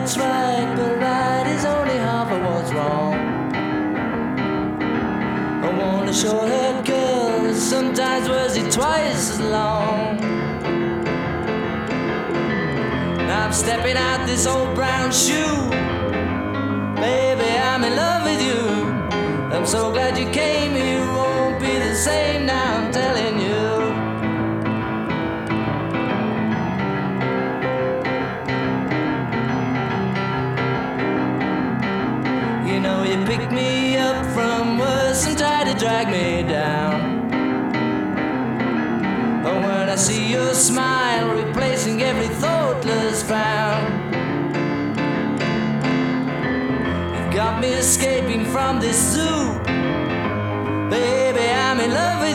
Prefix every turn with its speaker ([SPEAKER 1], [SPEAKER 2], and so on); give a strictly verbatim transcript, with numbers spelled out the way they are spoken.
[SPEAKER 1] what's right, but right is only half of what's wrong. I want a short-haired girl that sometimes wears it twice as long. Now I'm stepping out this old brown shoe. Baby, I'm in love with you. I'm so glad you came. You won't be the same now, I'm telling you. You know you picked me up from worse and tried to drag me down. But when I see your smile replacing every thoughtless frown, you've got me escaping from this zoo. Baby, I'm in love with you.